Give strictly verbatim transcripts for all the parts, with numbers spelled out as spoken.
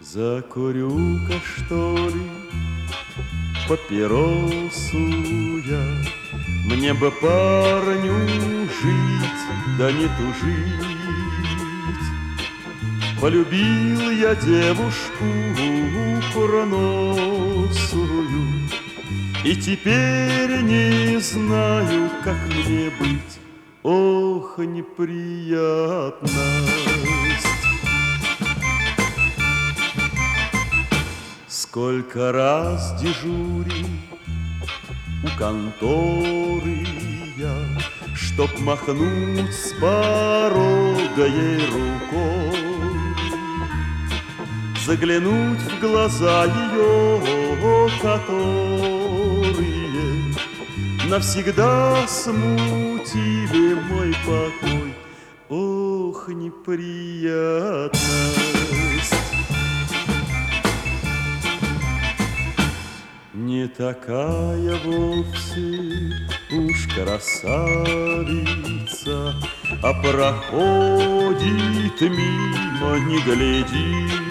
Закурю-ка, что ли, папиросу я. Мне бы парню жить, да не тужить. Полюбил я девушку курносую, и теперь не знаю, как мне быть. Ох, неприятность! Сколько раз дежурил у конторы я, чтоб махнуть с порога ей рукой, заглянуть в глаза ее, которые навсегда смутили мой покой. Ох, неприятность! Не такая вовсе уж красавица, а проходит мимо, не глядит.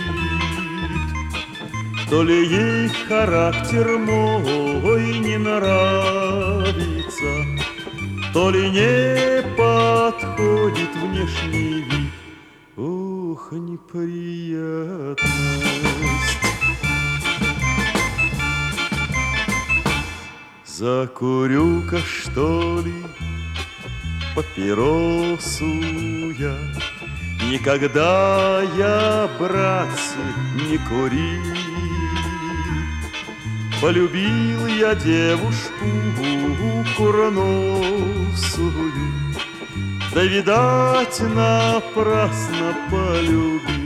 То ли ей характер мой не нравится, то ли не подходит внешний вид. Ох, неприятность! Закурю-ка, что ли, папиросу я. Никогда я, братцы, не курил. Полюбил я девушку курносую, да, видать, напрасно полюбил.